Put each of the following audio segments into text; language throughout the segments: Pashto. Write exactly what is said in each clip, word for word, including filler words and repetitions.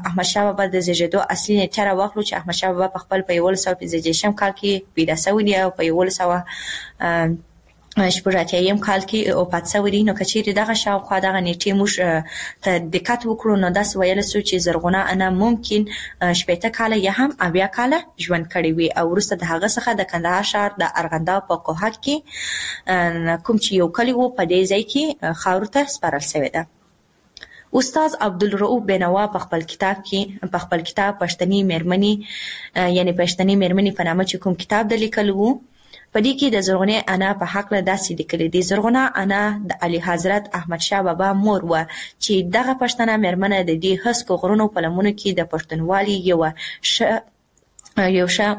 احمد شاه بابا د زیږیدو اصلي نیټه راواخلو چې احمد شاه بابا په خپل په یولس سوه پنځه دېرشم کال کې پیدا شوی دی او په یولس سوه شپږ اتیایم کال کې وفات شوی دی. نو که چیرې دغه شاوخوا دغه نیټې موږ ته دقت وکړو نو داسې ویلی سو چې زرغونه انا ممکن شپېته کاله یا هم اویا کاله ژوند کړی وي او وروسته د هغه څخه د کندهار ښار د ارغنداب په کوهک کې کوم چې یو کلی و په دې ځای کې خاورو ته سپارل شوې ده. استاد عبدالرؤف بینوا په خپل کتاب کې په خپل کتاب پښتني مېرمنې یعنی پښتني مېرمنې په نامه چې کوم کتاب د لیکلو و په دې کې د زرغونه انا په حق له داسې لیکلي دي. زرغونه انا د علي حضرت احمد شاه بابا مور و چې دغه پښتنه مېرمنه د دې هسکو غرونو په لمنو کې د پښتونوالي یو ش یو شه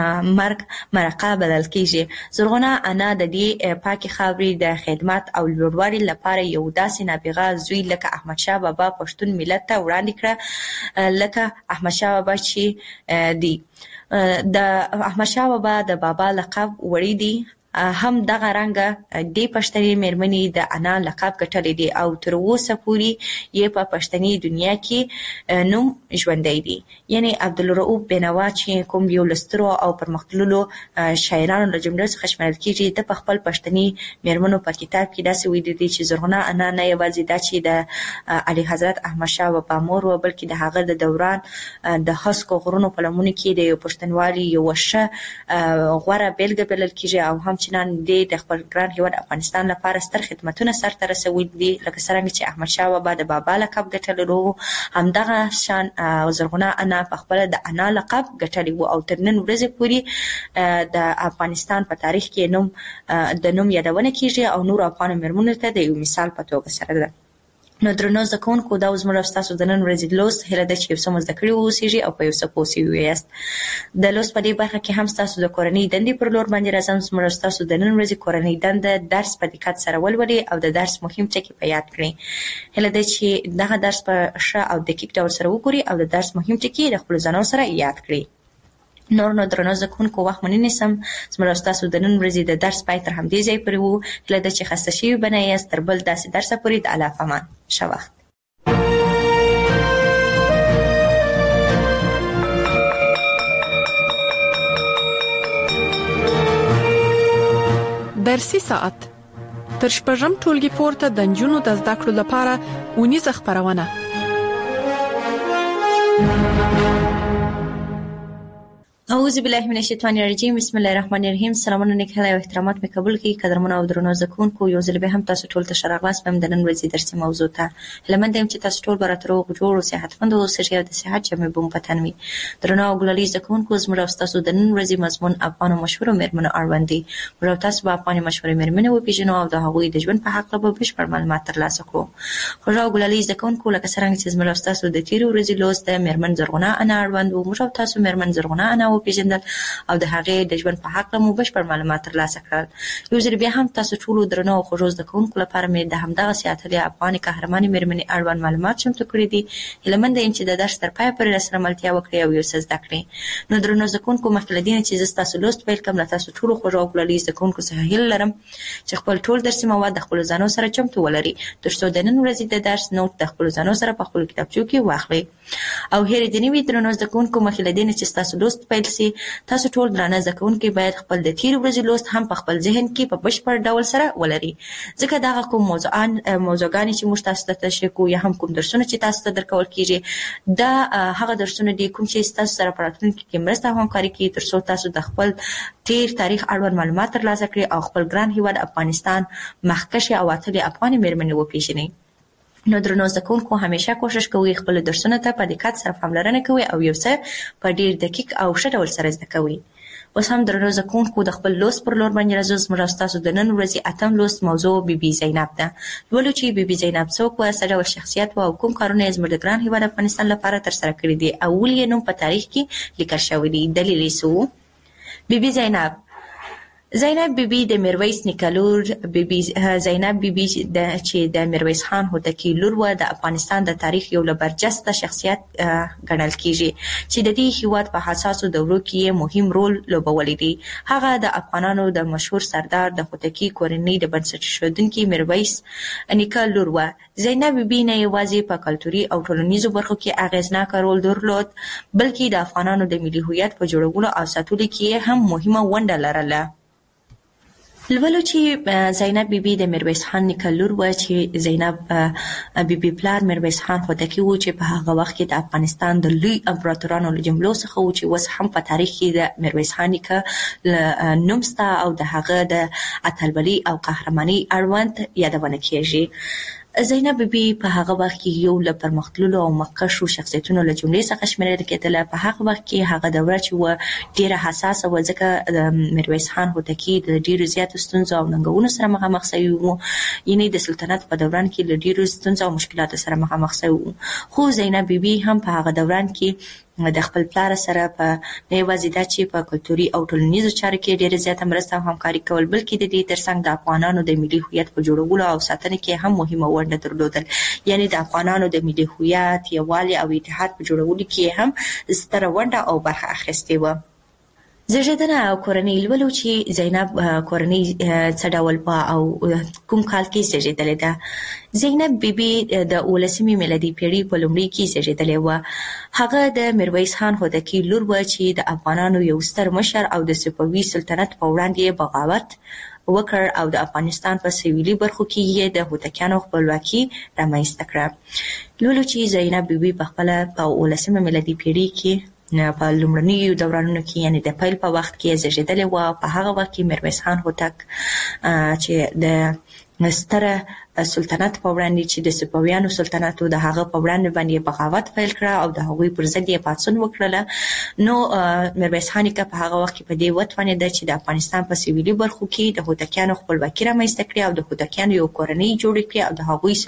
مرګ مرقه بلل کیږي. زرغونه انا د دې پاکي خاورې د خدمت او لوړوالي لپاره یو داسې نابغه زوی لکه احمد شاه بابا پښتون ملت ته وړاندې کړه لکه احمد شاه بابا چې دی. د احمد شاه بابا د بابا لقب وړي دي هم دغه رنګه د پښتني مېرمنې د انا لقب ګټلې دي او تر اوسه پورې یې په پښتني دنیا کې نوم ژوندی دی. یعنی عبدالرؤف بینوا چې کوم یو لسترو او پرمختللو شاعرانو له جملې څخه شمېرل کیږي د په خپل پښتني مېرمنو په کتاب کې داسې ویلي دي چې زرغونه انا نه یوازې دا چې د علي حضرت احمد شاه بابا مور و بلکې د هغه د دوران د هسکو غرونو په لمنو کې د یو پښتونوالي یو ښه غوره بیلګه بلل کیږي او هم چې نن د خپل ګران هیواد افغانستان لپاره ستر خدمتونه سرته رسولي دي لکه څرنګه چې احمد شاه بابا د بابا لقب ګټلو همدغه شان زرغونه انا په خپل د انا لقب ګټلی و او تر نن ورځې پورې د افغانستان په تاریخ کې نوم د نوم یادونه کیږي او نور افغان مېرمنو ته د یو مثال په توګه سره ده. نو درنو زده کوونکو دا زموږ ستاسو د نن ورځې لوست هیله ده چې یو څه مو زده کړي واوسیږي او په یو څه پوه سوي یاست. د لوست په دې برخه کې هم ستاسو د کورنۍ دندې پر لور باندې راځم. زموږ ستاسو د نن ورځې کورنۍ دنده درس په دقت سره ولولئ او د درس مهم ټکي په یاد کړئ. هیله ده چې دغه درس په ښه او دقیق ډول سره وګورئ او د درس مهم ټکي د خپلو ځانونو سره یاد کړئ. نور نو درنو زده کوونکو وخت مو نه نیسم. زموږ ستاسو د نن ورځې د درس پای تر همدې ځای پورې و. هیله ده چې خسته شوي به نه یاست. تر بل داسې درسه پورې د الله په امان. ښه وخت. درسي ساعت تر شپږم ټولګي پورته د نجونو د زده کړو لپاره ونیزه خپرونه. اعوذ بالله من الشیطان الرجیم. بسم الله الرحمن الرحیم. سلامونه نیک هیله او احترامات مې قبول کړئ. قدرمنو او درنو زده کوونکو یو ځل به هم تاسو ټول ته ښه راغلاست په د نن ورځې درسي موضوع ته. هیله مند یم چې تاسو ټول به راته روغ جوړ او صحتمند اوسئ او د صحت جامې به مو په تن وي. درنو او ګلالي زده کوونکو زموږ او ستاسو د نن ورځې مضمون افغانو مشهورو مېرمنو اړوند دی. موږ او تاسو به افغاني مشهورې مېرمنې وپېژنو او د هغوی د ژوند په هکله به بشپړ معلومات ترلاسه کړو. خوږه او ګلالي زده کوونکو لکه څرنګه چې زموږ او ستاسو د تېرې ورځې لوست د مېرمن زرغونه انا اړوند و. موږ او تاسو مېرمن زرغونه انا وپېژندل او د هغې د ژوند په هکله مو بشپړ معلومات ترلاسه کړل. یو ځل بیا هم تاسو ټولو درنو او خوږو زده کوونکو لپاره مې د همدغسې اتلې افغاني قهرمانې مېرمنې اړوند معلومات چمتو کړي دي. هیله منده یم چې د درس تر پایه پورې راسره ملتیا وکړئ او یو څه زده کړئ. نو درنو زده کوونکو مخکې له دې نه چې زه ستاسو لوست پیل کړم له تاسو ټولو خوږو او ګلالي زده کوونکو څخه هیله لرم چې خپل ټول درسي مواد د خپلو ځانو سره چمتو ولرئ تر څو د نن ورځې د درس نوټ د خپلو ځانو سره په خپلو کتابچو کې واخلئ. او هیرې دې نه وي درنو زده کوونکو مخکې له دې نه چې ستاسو لوست پیل سي تاسو ټول درانه زده کوونکي باید خپل د تېرې ورځې لوست هم په خپل ذهن کې په بشپړ ډول سره ولري ځکه دغه کوم موضوعان موضوعګانې چې موږ تاسو ته تشریح کوو یا هم کوم درسونه چې تاسو ته درکول کېږي دا هغه درسونه دي کوم چې ستاسو سره په راتلونکي کې مرسته او همکاري کوي تر څو تاسو د خپل تېر تاریخ اړوند معلومات ترلاسه کړئ او خپل ګران هېواد افغانستان مخکښې او اتلې افغانې مېرمنې وپېژنئ. نو درنو زده کوونکو همیشه کوشش کوئ خپل درسونه ته په دقت سره پاملرنه کوئ او یو څه په ډېر دقیق او ښه ډول سره زده کوئ. اوس هم درنو زده کوونکو د خپل لوست پر لور باندې راځو. زموږ او ستاسو د نن ورځې اتم لوست موضوع بیبي زینب ده. لولو چې بیبي زینب څوک وه، څه ډول شخصیت وه او کوم کارونه یې زموږ د ګران هېواد افغانستان لپاره ترسره کړي دي او ولې یې نوم په تاریخ کې لیکل شوی دی. دلیل یې څه و؟ بیبي زینب زینب بیبي د میرویس نیکه لور بیبي زینب بیبي د چې د میرویس خان هوتکی لور و د افغانستان د تاریخ یو له برجسته شخصیت ګڼل کیږي چې د دې هیواد په حساسو دورو کې مهم رول لوبولی دی. هغه د افغانانو د مشهور سردار د هوتکی کورنۍ د بنسټ ایښودونکي میرویس نیکه لور و. زینب بیبي نه یوازې په کلتوري او ټولنیزو برخو کې اغیزناک رول درلود بلکې د افغانانو د ملي هویت په جوړولو او ساتلو کې هم مهمه ونډه لرله. لولو چې زینب بیبي د میرویس خان نیکه لور و چې زینب بیبي پلار میرویس خان هوتکی و چې په هغه وخت کې د افغانستان د لوی امپراتورانو له جملو څخه و چې اوس هم په تاریخ کې د میرویس خان نیکه نوم شته او د هغه د اتلولۍ او قهرمانۍ اړوند یادونه کیږي. زینب بیبي په هغه وخت کې یو له پرمختللو او مخکښو شخصیتونو له جملې څخه شمیرل کېدله. په هغه وخت کې هغه دوره چې و ډیره حساسه و ځکه د میرویس خان هوتکی د ډیرو زیاتو ستونزو او ننګونو سره مخامخ شوی و، یعنې د سلطنت په دوران کې له ډیرو ستونزو او مشکلاتو سره مخامخ شوی و. خو زینب بیبي هم په هغه دوران کې د خپل پلار سره په نه یوازې دا چې په کلتوري او ټولنیزو چارو کې ډیره زیاته مرسته او همکاري کول بلکې د دې ترڅنګ د افغانانو د ملي هویت په جوړولو او ساتنه کې هم مهمه ونډه درلودل. یعنې د افغانانو د ملي هویت، یووالي او اتحاد په جوړولو کې هم ستره ونډه او برخه اخیستې وه. زیږیدنه او کورنۍ لولو چې زینب کورنۍ څه ډول وه او کوم کال کې زیږیدلې ده. زینب بیبي د اولسمې میلادي پیړۍ په لومړي کې زیږیدلې وه. هغه د میرویس خان هوتکی لور وه چې د افغانانو یو ستر مشر او د صفوي سلطنت په وړاندې بغاوت وکړ او د افغانستان په سویلي برخو کې یې د هوتکیانو خپلواکي رامنځته کړه. لولو چې زینب بیبي په خپله په اولسمه میلادي پیړۍ کې په لومړنیو دورانونو کې یعنې د پیل په وخت کې زیږیدلې وه. په هغه وخت کې میرویس خان هوتک چې د ستره سلطنت په وړاندې چې د صفویانو سلطنت و د هغه په وړاندې باندې بغاوت پیل کړه او د هغوی پر ضد یې پاڅون وکړله. نو میرویس خان نیکه په هغه وخت کې په دې وتوانېده چې د افغانستان په سویلي برخو کې د هوتکیانو خپلواکي رامنځته کړي او د هوتکیانو یو کورنۍ جوړه کړي او د هغوی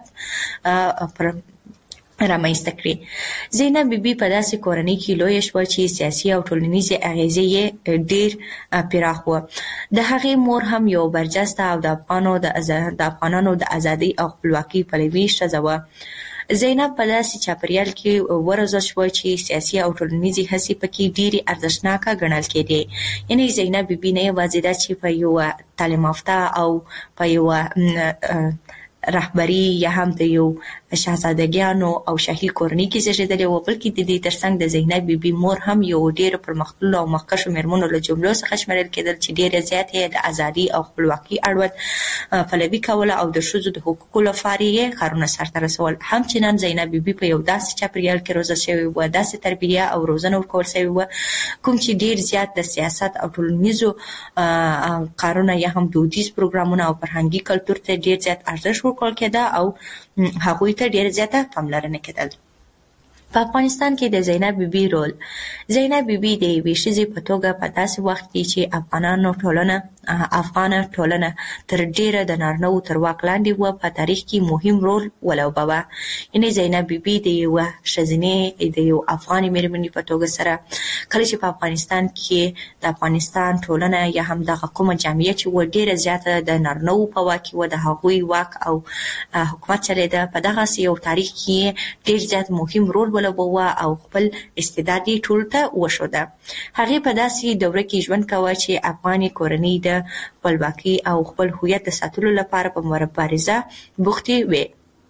سلطنت پر رامنځته کړي. زینب بیبي په داسې کورنۍ کې لویه شوه چې سیاسي او ټولنیزې اغیزې یې ډېر پراخ وه. د هغې مور هم یو برجسته او د افغانو د افغانانو د ازادۍ او خپلواکۍ پلوي ښځه وه. زینب په داسې چاپریال کې وروزل شوه چې سیاسي او ټولنیزې هڅې پکې ډېرې ارزښتناکه ګڼل کېدې. یعنې زینب بیبي نه یوازې دا چې په یوه تعلیم یافته او په یوه رهبري یا هم د یو شاهزادګیانو او شاهي کورنۍ کې زیږیدلې وه بلکې د دې ترڅنګ د زینب بیبي مور هم یو ډېرو پرمختللو او مخکښو مېرمنو له جملو څخه شمیرل کېدل چې ډېره زیاته یې د ازادي او خپلواکۍ اړوند پلوي کوله او د ښځو د حقوقو لپاره یې کارونه سرته رسول. همچنان زینب بیبي په یو داسې چاپریال کې روزل شوې وه، داسې تربیه او روزنه ورکول شوې وه کوم چې ډېر زیات د سیاست او ټولنیزو کارونه یا هم دودیز پروګرامونه او فرهنګي کلتور ته ډېر زیات ارزښت ورکول کېده او هغوی ته ډېر زیاته پاملرنه کېدل. په افغانستان کې د زینب بیبي رول. زینب بیبي د یوې ښځې په توګه په داسې وخت کې چې افغانانو ټولنه افغانه ټولنه تر ډېره د نارینه‌وو تر واک لاندې وه په تاریخ کې مهم رول ولوباوه. یعنې زینب بیبي د یوه ښځینې د یو افغانې مېرمنې په توګه سره کله چې په افغانستان کې د افغانستان ټولنه یا هم دغه کومه جامعه چې وه ډېره زیاته د نارینه‌وو په واک کې وه، د هغوی واک او حکومت چلېده. په دغسې یو تاریخ کې ډېر زیات مهم رول ولوباوه او خپل استعداد یې ټولو ته وښوده. هغې په داسې دوره کې ژوند کوه چې افغاني کورنۍ د خپلواکۍ او خپل هویت د ساتلو لپاره په مبارزه بوختې وې.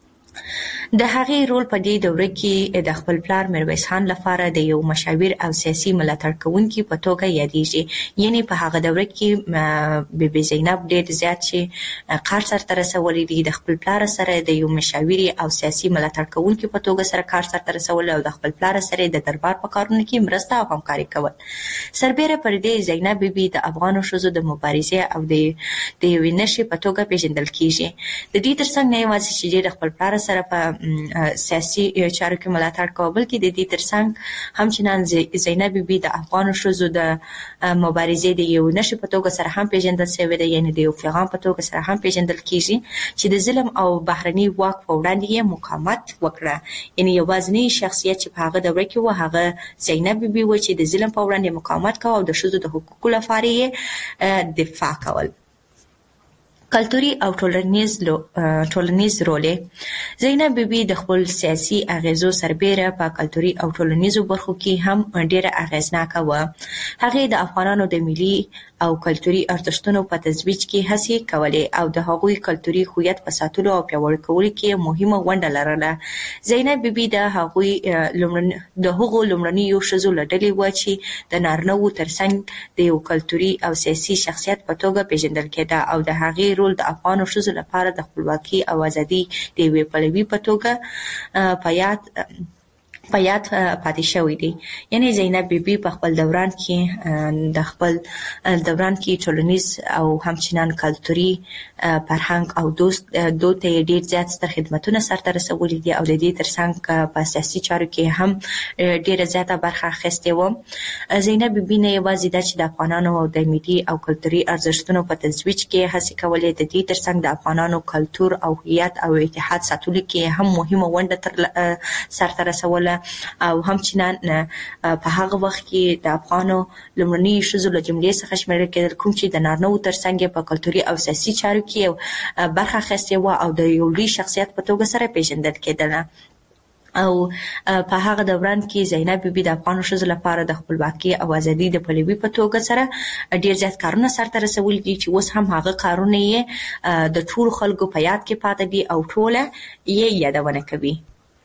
د هغې رول په دې دوره کې د خپل پلار میرویس خان لپاره د یو مشاور او سیاسي ملاتړ کوونکي په توګه یادېږي. یعنې په هغه دوره کې بیبي زینب ډېر زیات چې کار سرته رسولی دی، د خپل پلار سره د یو مشاوري او سیاسي ملاتړ کوونکي په توګه سره کار سرته رسول او د خپل پلار سره د دربار په کارونو کې مرسته او همکاري کول. سربیره پر دې زینب بیبي د افغانو ښځو د مبارزې او د د یوې نښې په توګه پیژندل کېږي. د دې ترڅنګ نه یوازې چې د خپل پلار سره په سیاسي چارو کې ملاتړ کاوه، بلکې د دې ترڅنګ همچنان زینب بیبي د افغان ښځو د مبارزې د یو نښې په توګه سره هم پیژندل شوې ده، یعنی د یو پیغام په توګه سره هم پیژندل کیږي چې د ظلم او بهرني واک په وړاندې یې مقاومت وکړه. یعنی یوازینی شخصیت چې په هغه دوره کې و هغه زینب بیبي و چې د ظلم په وړاندې مقاومت کاوه او د ښځو د حقوقو لپاره یې دفاع کول. کلتوري او ټولنیز ټولنیز رول زینب بیبي د خپل سیاسي اغیزو سربېره په کلتوري او ټولنیزو برخو کې هم ډېره اغیزناکه وه. هغې د افغانانو د ملي او کلتوري ارزښتونو په ترویج کې هڅې کولې او د هغوی کلتوري هویت په ساتلو او پیاوړي کولو کې مهمه ونډه لرله. زینب بیبي د هغوی د هغو لومړنیو ښځو له ډلې وه چې د نارینه‌وو ترڅنګ د یو کلتوري او سیاسي شخصیت په توګه پیژندل کېده او د هغې رول د افغانو ښځو لپاره د خپلواکۍ او ازادۍ د یوې پلوي په توګه په یاد په یاد پاتې شوی دی. یعنی زینب بیبي په خپل دوران کې د خپل دوران کې ټولنیز او همچنان کلتوري فرهنګ او دوست دود ته ډېر زیات ستر خدمتونه سرته رسولي دي او د دې ترڅنګ په سیاسي چارو کې هم ډېره زیاته برخه اخیستې وه. زینب بیبي نه یوازې دا چې د افغانانو د ملي او کلتوري ارزښتونو په ترویج کې هڅې کولې، د دې ترڅنګ د افغانانو کلتور او هویت او اتحاد ساتلو کې هم مهمه ونډه تر سرته رسوله او همچنان په هغه وخت کې د افغانو لومړني ښځو له جملې څخه شمیرل کېدل کوم چې د نارینه‌وو ترڅنګ په کلتوري او سیاسي چارو کې برخه اخیستې وه او د یو لوی شخصیت په توګه سره پیژندل کېدله. او په هغه دوران کې زینب بیبي د افغان ښځو لپاره د خپلواکۍ او ازادۍ د پلوي په توګه سره ډېر زیات کارونه سرته رسولي دي چې اوس هم هغه کارونه یې د ټولو خلکو په یاد کې پاتې دي او ټوله یې یادونه کوي.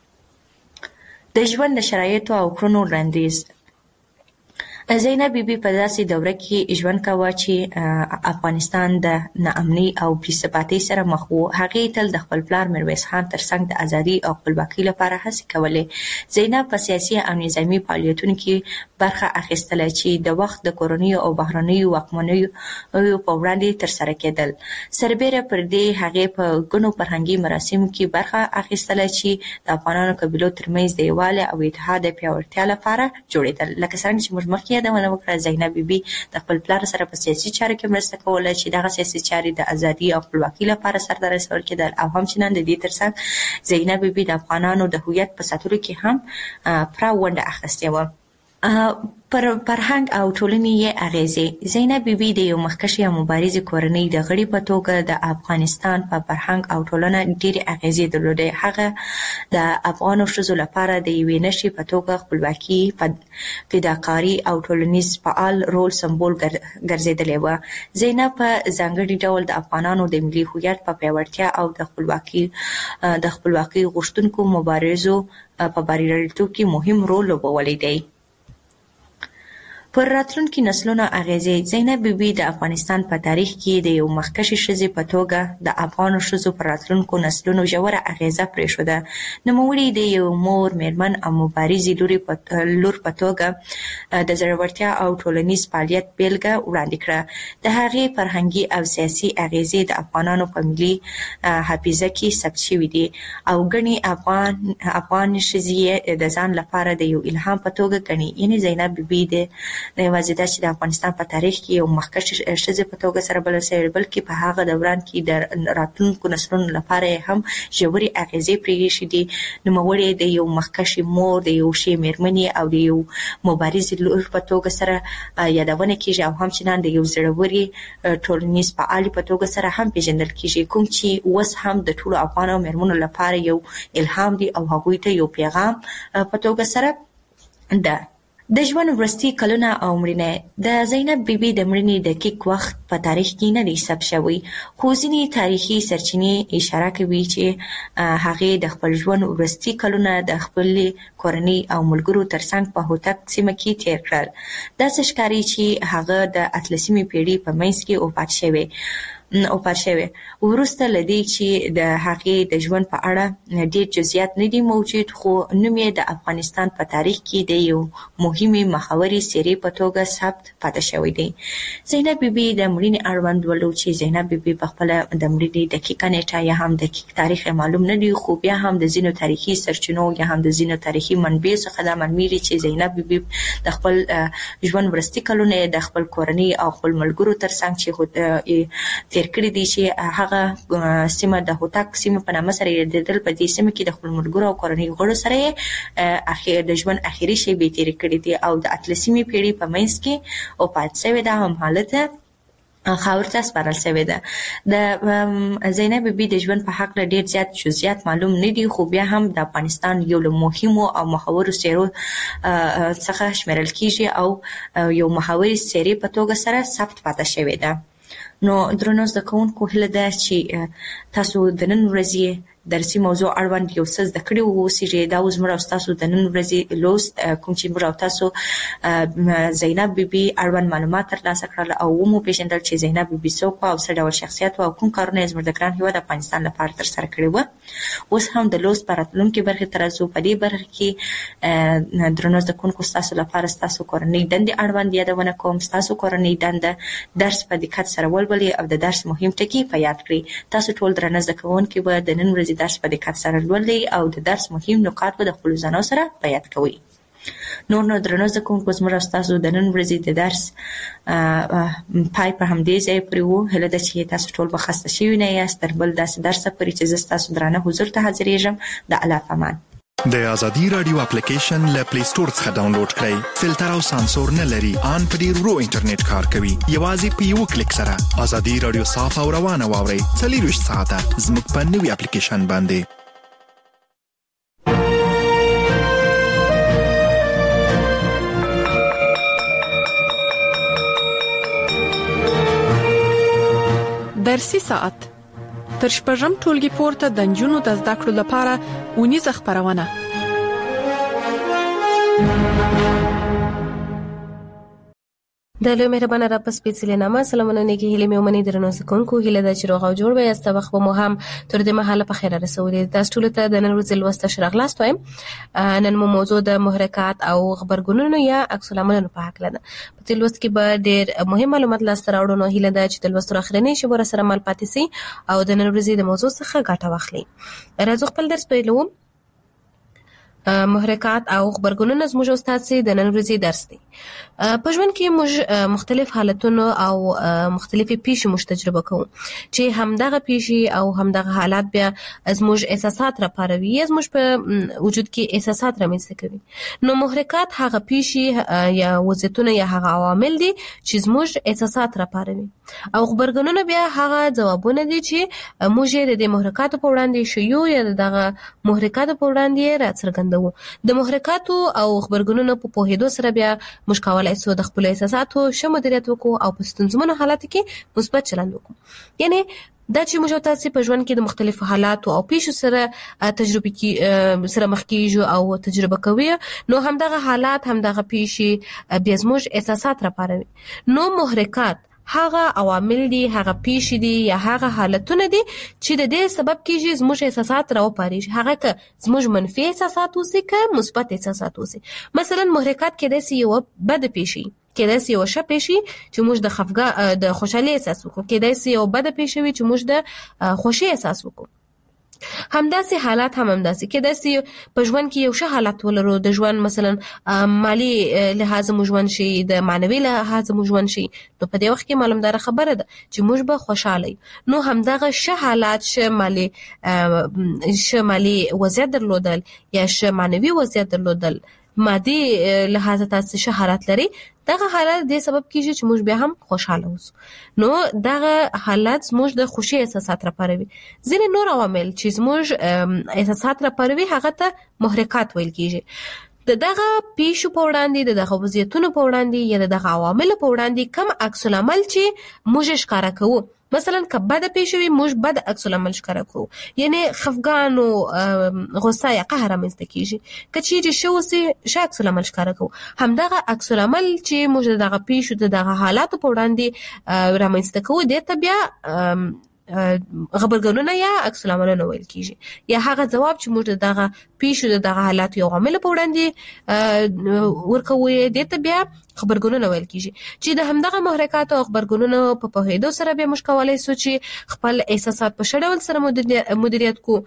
د ژوند د شرایطو او کړنو وړاندیز زینب بیبي په داسې دوره کې ژوند کاوه چې افغانستان د ناامنۍ او بېثباتۍ سره مخ و. هغې تل د خپل پلار میرویس خان ترڅنګ د ازادۍ او خپلواکۍ لپاره هڅې کولې. زینب په سیاسي او نظامي فعالیتونو کې برخه اخیستله چې د وخت د کورنیو او بهرنیو واکمنیو په وړاندې ترسره کېدل. سربېره پر دې هغې په ګڼو فرهنګي مراسمو کې برخه اخیستله چې د افغانانو قبیلو ترمنځ د یووالي او اتحاد د پیاوړتیا لپاره جوړېدل. لکه څرنګه چې موږ مخکې یادونه وکړه، زینب بیبي د خپل پلار سره په سیاسي چارو کې مرسته کوله چې دغه سیاسي چارې د ازادۍ او خپلواکۍ لپاره سرته رسول کېدل او همچنان د دې ترڅنګ زینب بیبي د افغانانو د هویت په ساتلو کې هم پوره ونډه اخیستې وه. پر فرهنګ او ټولنې یې اغیزې زینب بیبي د یو مخکښې او مبارزې کورنۍ د غړي په توګه د افغانستان په فرهنګ او ټولنه ډېرې اغیزې درلودې. هغه د افغانو ښځو لپاره د یوې نښې په توګه خپلواکي، فداکاري او ټولنیز فعال رول سمبول ګرځېدلې وه. زینب په ځانګړي ډول د افغانانو د ملي هویت په پیاوړتیا او د خپلواکي د خپلواکۍ غوښتونکو مبارزو په بریالیتوب کې مهم رول لوبولی دی. پر راتلونکي نسلونو اغیزې زینب بیبي د افغانستان په تاریخ کې د یو مخکښې ښځې په توګه د افغانو ښځو پر راتلونکو نسلونو ژوره اغیزه پرېښوده. نوموړې د یو مور، میرمن او مبارزې لور په توګه د زړورتیا او ټولنیز فعالیت بیلګه وړاندې کړه. د هغې فرهنګي او سیاسي اغیزې د افغانانو په ملي حافظه کې ثبت شوي دي او ګڼې افغان افغان ښځې د ځان لپاره د یو الهام په توګه ګڼي. یعنې زینب بیبي د نه یوازې دا چې د افغانستان په تاریخ کې یو مخکښې ښځې په توګه سره بلل شوې، بلکې په هغه دوران کې د راتلونکو نسلونو لپاره هم ژورې اغیزې پرېښې دي. نوموړې د یو مخکښې مور، د یو ښې مېرمنې او د یو مبارزې لور په توګه سره یادونه کېږي او همچنان د یو زړورې ټولنیز فعالې په توګه سره هم پېژندل کېږي، کوم چې اوس هم د ټولو افغانو مېرمنو لپاره یو الهام دی او هغوی ته یو پیغام په توګه سره ده. د ژوند وروستي کلونه او مړینه د زینب بیبي د مړینې دقیق وخت په تاریخ کې نه دی ثبت شوی، خو ځینې تاریخي سرچینې اشاره کوي چې هغې د خپل ژوند وروستي کلونه د خپلې کورنۍ او ملګرو ترڅنګ په هوتک سیمه کې تیر کړل. داسې ښکاري چې هغه د اتلسمې پېړۍ په منځ کې وفات شوې. او پرشوي ورسته لدی چې د هغې د ژوند په اړه ډېر جزئیات نه دي موجود خو نوم یې د افغانستان په تاریخ کې د یو مهمه محوري سری په توګه ثبت پاتې شوی دی. زینب بیبي د مړینې اړوند ولو چې زینب بیبي په خپل د مړینې دقیقه نیټه یا هم دقیق تاریخ معلوم نه دی خو بیا هم د ځینو تاریخي سرچینو یا هم د ځینو تاریخي منبعو څخه دا معلومیږي چې زینب بیبي د خپل ژوند ورستي کلونه د خپل کورنۍ او خپل ملګرو ترڅنګ چې تیر کړی دي چې هغه سیمه د هوتک سیمه په نامه سره یادېدل په دې سیمه کې د خپل ملګرو او کورنۍ غړو سره اخیر د ژوند اخیری شی به تیر کړی دي او د اتلسمې پیړۍ په منځ کې او پات سوي دا هم حالت خاورته سپارل شوی ده. د زینب بیبي د ژوند په حق له ډیر زیات جزئیات معلوم نه دي خو بیا هم د افغانستان یو له مهمو او محورو سیرو څخه شمیرل کیږي او یو محوري سری په توګه سره ثبت پاتې شوی ده. نو درنو زده کوونکو هیله ده چې تاسو د نن ورځې درسي موضوع اړوند یو څه زده کړي اوسئ چې دا اوس موږ تاسو د نن ورځې لوست کوم چې موږ تاسو زینب بیبي اړوند معلومات ترلاسه کړل او مو پیژندل چې زینب بیبي څوک او څه ډول شخصیت او کوم کارونه یې زموږ د ګران هیواد افغانستان لپاره ترسره کړي وو. اوس هم د لوست په راتلونکي برخې تر څو په دې برخه کې درنو زده کوونکو تاسو لپاره تاسو کورنۍ دندې اړوند یادونه کوم. تاسو کورنۍ دنده درس په دقت سره ولولئ او د درس مهم ټکي په یاد کړئ. تاسو ټول درنه زده کوونکي به د نن ورځې درس په دقت سره لولئ او د درس مهم نکات به د خپلو ځانو سره په یاد کوئ. نور نو درنو زده کوونکو زموږ تاسو د نن ورځې د درس پای په همدې ځای پورې وو. هیله ده چې تاسو ټول به خسته شوي نه یاست تر بل داسې درسه پورې چې زه ستاسو درانه حضور ته حاضرېږم. د الله په امان. د ازادي رادیو اپلیکیشن له پلی سٹور څخه ډاونلوډ کړئ. فلټر او سانسور نه لري. ان په ډیر ورو انټرنیټ کار کوي. یوازې په یو کلیک سره ازادي رادیو صاف او روانه واورئ. څلور ساعته زموږ په نوي اپلیکیشن باندې. درسي ساعت تر شپږم ټولګي پورته د نجونو د زده کړو لپاره اونیزه خبرونه. د لوی مهربانه رب سپېڅلې نامه سلامونه نیکی هیله مې ومني درنو زکونکو هیله د چروغ او جوړ وي است وخت مو هم تر دې مهاله په خیر رسولې. تاسو ټول ته د نن ورځې لوست شرغلاست وایم. نن مو موضوع د محرکات او خبرګونونو یا عکس العملونو په حق لده. په دې لوست کې به ډېر مهم معلومات لاسته راوړو. نو هیله ده چې د لوست اخرنی شی ور سره مل پاتې سي او د نن ورځې د موضوع څخه ګټه واخلي. راځو خپل درس پیلوم. محرکات او خبرګونونه زموږ استاد سي د نن ورځې درس دی. په ژوند کې موږ مختلف حالتونو او مختلفي پیښې موږ تجربه کوو چې همدغه پیښې او همدغه حالات بیا زموږ احساسات راپاروي یا زموږ په وجود کې احساسات رامنځته کوي. نو محرکات هغه پیښې یا وضعیتونه یا هغه عوامل دي چې زموږ احساسات راپاروي او خبرګونونه بیا هغه ځوابونه دي چې موږ د محرکاتو په وړاندې شیو یا دغه محرکاتو په وړاندې راڅرګندوو. د محرکاتو او خبرګونونو په پوهېدو سره بیا موږ کولای شو د خپل احساساتو ښه مدیریت وکړو او په ستونزمنو حالاتو کې مثبت چلند وکړو. یعنی دا چې موږ تاسو په ژوند کې د مختلفو حالاتو او پیښو سره تجربه کې سره مخ کیږو او تجربه کوي نو همدغه حالات همدغه پیښې بیا زموږ احساسات راپاروي. نو محرکات هغه عوامل دي هغه پیښې دي یا هغه حالتونه دي چې د دې سبب کیږي زموږ احساسات راوپاري. هغه که زموږ منفي احساسات اوسي که مثبت احساسات اوسي. مثلا محرکات کېدای شي یو بد پیښې کېدای شي یو ښه پیښې چې موږ د خفګان د خوشحالي احساس وکړو. کېدای شي یو بد پیښې چې موږ د خوشي احساس وکړو. همداسې حالات هم همداسې کېدای شي په ژوند کې یو ښه حالت ولرو. د ژوند مثلا مالی لحاظ مو ژوند شي د معنوي لحاظ مو ژوند شي نو په دې وخت کې معلومدار خبره ده چې موږ به خوشاله یو. نو همدغه ښه حالات ښه مالی ښه مالی وضعیت درلودل یا ښه معنوي وضعیت درلودل مادي لحاظ تاسو ښه حالت لري دغه حالت د سبب کیږي چې موږ بیا هم خوشاله اوسو. نو دغه حالت موږ د خوشي احساسات راپاروي. ځینې نور عوامل چې موږ احساسات راپاروي هغه ته محرکات ویل کیږي. د دغه پیښو په وړاندې د دغه وضعیتونو په وړاندې یا د دغه عوامل په وړاندې کم عکس العمل چې موږ ښکارا کوو مثلا که بد پیښ وي موږ بد عکس العمل ښکاره کوو، یعنی خفګان او غصه یا قهر رامنځته کیږي. که چیرې ښه اوسي ښه عکس العمل ښکاره کوو. همدغه عکس العمل چې موږ دغه پیښو د دغه حالاتو په وړاندې رامنځته کوو دې ته بیا غبرګونونه یا عکس العملونه ویل کیږي، یا هغه ځواب چې موږ دغه پیښو د دغه حالات یو عامل په وړاندې ورکوو دې ته بیا خبرګونونه ویل کیږي، چې د همدغه محرکات او خبرګونونو په پوهېدو سره بیا موږ کولای شو چې خپل احساسات په ښه ډول سره مدیریت کو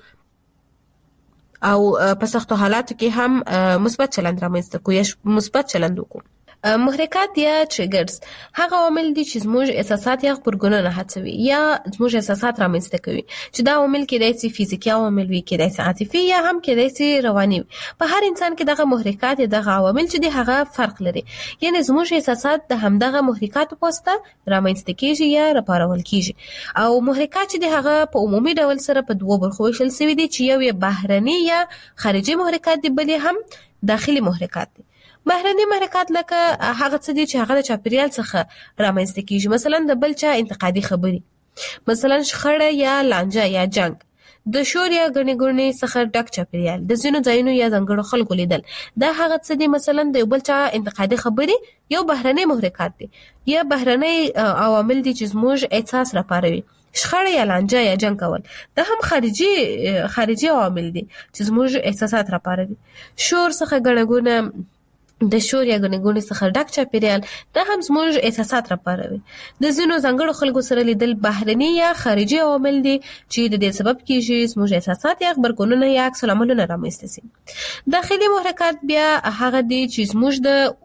او په سختو حالاتو کې هم مثبت چلند رامنځته کو یا مثبت چلند وکړو. محرکات یا ټریګرز هغه عوامل دي چې زموږ احساسات یا خبرګونونه هڅوي یا زموږ احساسات رامنځته کوي، چې دا عوامل کېدای شي فزیکي عوامل وي، کېدای شي عاطفي یا هم کېدای شي رواني وي. په هر انسان کې دغه محرکات یا دغه عوامل چې دي هغه فرق لري، یعنی زموږ احساسات د همدغه محرکاتو په واسطه رامنځته کېږي یا راپارول کېږي. او محرکات چې دي هغه په عمومي ډول سره په دوه برخو ویشل شوي دي، چې یو یې بهرني یا خارجي محرکات دي، بل هم داخلي محرکات دي. بهرني محرکات لکه هغه څه دي چې هغه د چاپیریال څخه رامنځته کیږي، مثلا د بل چا انتقادي خبري، مثلا شخړه یا لانجه یا جنگ، د شور یا غني ګوني څخه ډک چاپیریال، د ځینو ځایونو یا ځنګړو خلکو لیدل. دا هغه څه دي مثلا د بل چا انتقادي خبري یو بهرني محرکات دي یا بهرني عوامل دي چې زموږ احساس راپاروي. شخړه یا لانجه یا جنگ کول دا هم خارجي خارجي عوامل دي چې زموږ احساسات راپاروي. شور څخه غنګونه د شور یا غنګونې څخه ډک چاپیریال دا هم زموږ احساسات راپاروي. د ځینو ځانګړو خلکو سره لیدل بهرني یا خارجي عوامل دي چې د دې سبب کیږي زموږ احساسات یا خبرګونونه یا عکس العملونه رامنځته شي. داخلي محرکات بیا هغه دي چې زموږ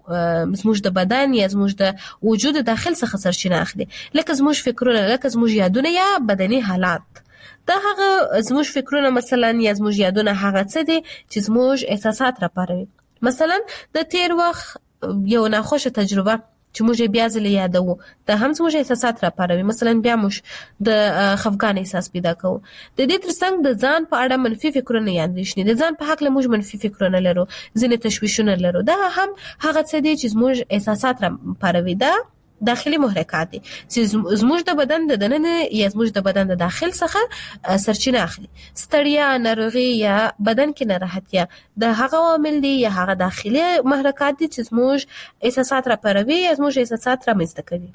د زموږ د بدن یا زموږ د وجود داخل څخه سرچینه اخلي، لکه زموږ فکرونه، لکه زموږ یادونه یا بدني حالات. دا هغه زموږ فکرونه مثلا یا زموږ یادونه هغه څه دي چې زموږ احساسات راپاروي. مثلا د تیر وخت یو ناخوشه تجربه چې موږ بیا ځل یادوو دا هم زموږ احساسات راپاروي، مثلا بیا موږ د خفګان احساس پیدا کوو. د دې ترڅنګ د ځان په اړه منفي فکرونه یا اندېښنې، د ځان په حق له موږ منفي فکرونه لرو، ځینې تشویشونه لرو. دا هم هغه څه دي چې زموږ احساسات راپاروي. دا داخلي محرکات دي چې زموږ د بدن د دننه یا زموږ د بدن د داخل څخه سرچینه اخلي. ستړیا، ناروغي یا بدن کې ناراحتیا د هغه عوامل دي یا هغه داخلي محرکات دي چې زموږ احساسات راپاروي یا زموږ احساسات رامنځته کوي.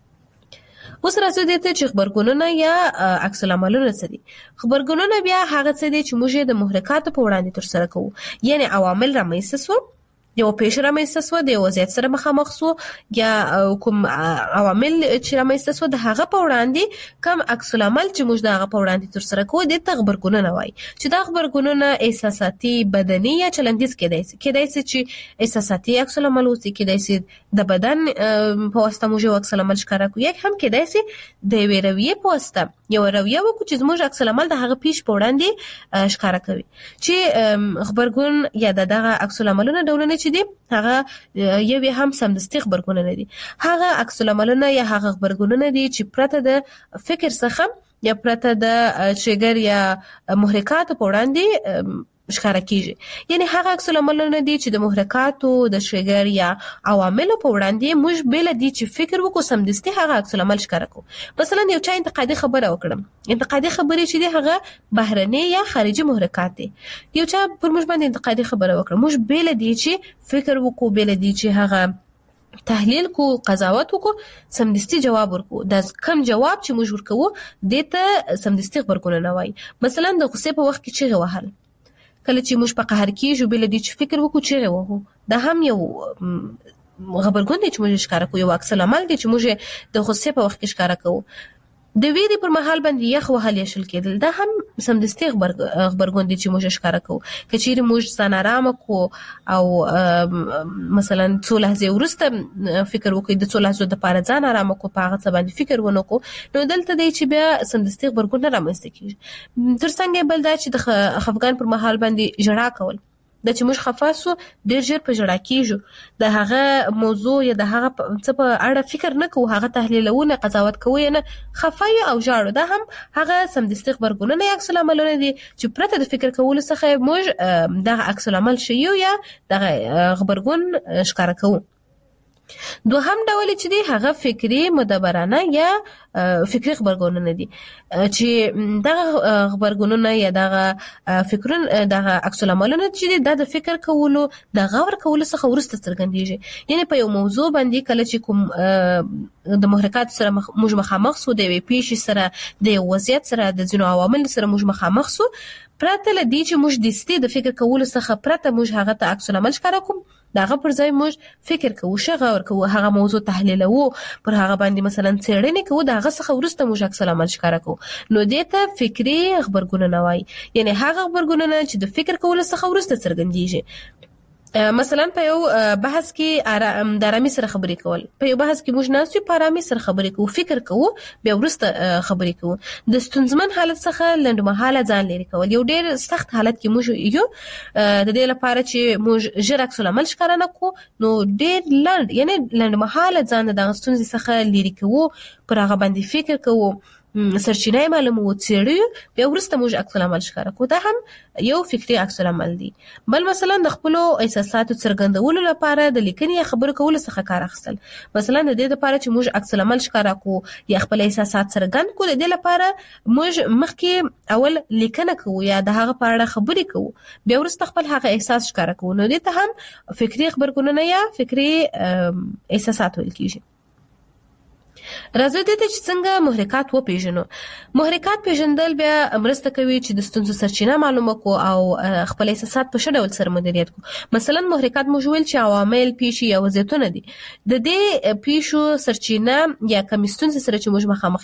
اوس راځو دې ته چې خبرګونونه یا عکس العملونه څه دي. خبرګونونه بیا هغه څه دي چې موږ د محرکاتو په وړاندې ترسره کوو، یعنی عوامل رامنځته شو، یو پیښه رامنځته شوه، د یو وضعیت سره مخامخ شو، یا کوم عوامل چې رامنځته شوه د هغه په وړاندې کوم عکس العمل چې موږ د هغه په وړاندې ترسره کوو دې ته غبرګونونه وایي، چې دا غبرګونونه احساساتي، بدني یا چلندیز کېدای شي. کېدای شي چې احساساتي عکس العمل اوسي، کېدای شي د بدن په واسطه موږ یو عکس العمل ښکاره کوو، یا هم کېدای شي د یوې رویې په واسطه یو رویه وکړو چې زموږ عکس العمل د هغه پیښ په وړاندې ښکاره کوي. چې غبرګون یا دغه عکس العملونه ډولونه چې دي هغه یو هم سمدستي غبرګونونه دي. هغه عکس العملونه یا هغه غبرګونونه دي چې پرته د فکر څخه یا پرته د ټریګر یا محرکات په وړاندې ښکاره کیږي. یعنی هغه عکس العملونه دي چې د محرکاتو، د ټریګر یا عواملو په وړاندې موږ بل دي چې فکر وکړو سمدستي هغه عکس العمل ښکاره کوو. مثلا یو چا انتقادي خبره وکړم، انتقادي خبرې چې دي هغه بهرني یا خارجي محرکات دي. یو چا پر موږ باندې انتقادي خبره وکړه، موږ بل دي چې فکر وکړو، بل دي چې هغه تحلیل کو، قضاوت وکړو، سمدستي جواب ورکو. دا کم جواب چې موږ ورکوو دې ته سمدستي غبرګونونه وایي. مثلا د غصې په وخت کې چیغې وهل، کله چې موږ په قهر کېږو بل دې چې فکر وکړو چیغې وهو، دا هم یو غبرګون دی چې موږ ښکاره کوو، یو عکس العمل دی چې موږ د غصې په وخت کې ښکاره کوو. د ویرې پر مهال باندې یخ وهل یا شل کېدل دا هم سمدستي غبرګون دی چې موږ ښکاره کوو. که چیرې موږ ځان ارامه کړو او مثلا څو لحظې وروسته فکر وکړو د څو لحظو دپاره ځان ارامه کړو، په هغه څه باندې فکر ونه کړو، نو دلته دی چې بیا سمدستي غبرګون نه رامنځته کېږي. تر څنګ بل دا چې د خفګان پر مهال باندې ژړا کول، دا چې موږ خفه سو ډېر ژر په ژړا کېږو، د هغه موضوع یا د هغه څه په اړه فکر نه کوو، هغه تحلیلونه قضاوت کوو یا نه، خفه یو او ژاړو. دا هم هغه سمدستي غبرګونونه یا عکس العملونه دي چې پرته د فکر کولو څخه موږ دغه عکس العمل ښیو یا دغه غبرګون ښکاره کوو. دوهم ډول چې دی هغه فکری مدبرانه یا فکری خبرګونونه دي چې دغه خبرګونونه یا دغه فکرونه دغه عکس العملونه چې دی د فکر کولو د غور کولو څخه ورسته څرګندېږي. یعنی په یو موضوع باندې کله چې کوم د محرکات سره موږ مخامخ سو د پیښې سره د وضعیت سره د ځینو عوامل سره موږ مخامخ سو پرته لدی چې موږ د ستې د فکر کولو څخه پرته موږ هغه ته عکس العمل ښکاره کوم داغه پر ځای موږ فکر کوو شغه ور کوو هغه موضوع تحلیلوو پر هغه باندې مثلا څېړنې کوو داغه څخه ورسته موږ عکس العمل ښکاره کوو نو دې ته فکری خبرګونونه وایي. یعنی هغه خبرګونونه چې د فکر کولو څخه ورسته څرګندېږي. مثلا په یو بحث کې د آرامي سره خبرې کول په یو بحث کې موږ ناست یو په آرامي سره خبرې کوو فکر کوو بیا ورسته خبرې کوو. د ستونزمن حالت څخه لنډمهاله ځان لري کول یو ډېر سخت حالت کې موږ یو د دې لپاره چې موږ ژر عکس العمل ښکاره نه کوو نو ډېر لنډ یعنی لنډمهاله ځان د ستونزې څخه لري کوو پر هغه باندې فکر کوو سرچینه معلومو څېړو بیا ورسته موږ عکس العمل ښکاره کوو. دا هم یو فکری عکس العمل دی. بل مثلا د خپل احساساتو څرګندولو لپاره د لیکنې یا خبرو کولو څخه کار اخیستل. مثلا د دې لپاره چې موږ عکس العمل ښکاره کوو یا خپل احساسات څرګند کوو د دې لپاره موږ مخکې اول لیکنه کوو یا د هغه په اړه خبرې کوو بیا ورسته خپل هغه احساس ښکاره کوو. نو دې ته هم فکری خبرګونونه یا فکری احساسات ویل کیږي. راځي د دې چې څنګه محرکات وپیژنو. محرکات پیژندل بیا مرسته کوي چې د ستونزو سرچینه معلومه کو او خپل احساسات په ښه ډول سره مدیریت کو. مثلا محرکات موږ ویل چې عوامل پیښې یا وضعیتونه دي. د دې پیښو سرچینه یا کوم ستونزې سره چې موږ مخامخ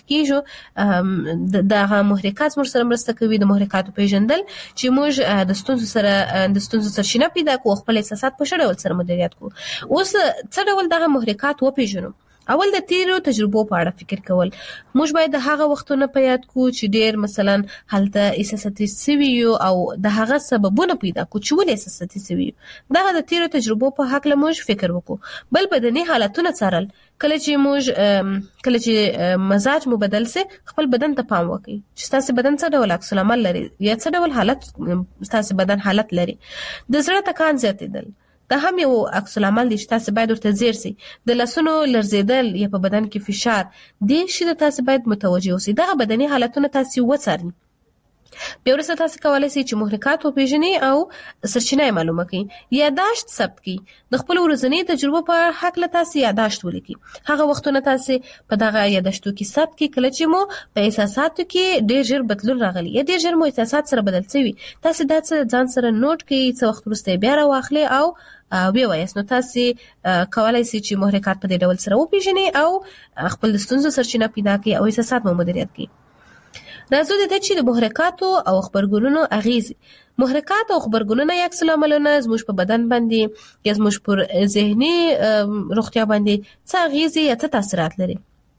کیږو دغه محرکات موږ سره مرسته کوي د محرکاتو پیژندل چې موږ د ستونزو سره د ستونزو سرچینه پیدا کو خپل احساسات په ښه ډول سره مدیریت کو. اوس څه ډول دغه محرکات وپیژنو؟ اول د تیرو تجربو په اړه فکر کول. موږ باید د هغه وختونو په یاد کو چې ډېر مثلا هلته احساساتي سوي یو او د هغه سببونه پیدا کو چې ولې احساساتي سوي یو. دغه د تیرو تجربو په حق له موږ فکر وکړو. بل بدني حالتونه څارل کله چې موږ کله چې مزاج مو بدل سي خپل بدن ته پام وکړئ چې تاسو بدن څه ډول عکس العمل لري یا څه ډول حالت تاسو بدن حالت لري. د زړه ټکان زیاتېدل دا هم یو عکس العمل دی چې تاسو باید ورته ځیر سي. د لاسونو لرزیدل یا په بدن کې فشار دې شي د تاسو باید متوجه اوسئ. دغه بدني حالتونه تاسو وڅارئ. بیا وروسته تاسو کولای شئ چې محرکات وپیژنئ او سرچینه معلومه کړئ. یاداشت ثبت کړئ. د خپل ورځني تجربو په حق له تاسو یاداشت ولیکئ. هغه وختونه تاسو په دغه یاداشتو کې ثبت کړئ کله چې مو په احساساتو کې ډېر ژر بدلون راغلی یا ډېر ژر مو احساسات سره بدل شوي. تاسو دا ځان سره نوٹ کړئ څه وخت وروسته بیا راواخلئ او بیا وایاست. نو تاسو کولای شئ چې محرکات په دې ډول سره وپیژنئ او خپل د ستونزو سرچینه پیدا کړئ او احساسات مو مدیریت کړئ. راځو د دې چې د محرکاتو او خبرګونونو اغیز. محرکات او خبرګونونه یا عکس العملونه زموږ په بدن باندې یا زموږ پر ذهني روغتیا باندې څه اغیز یا څه تاثیرات لري.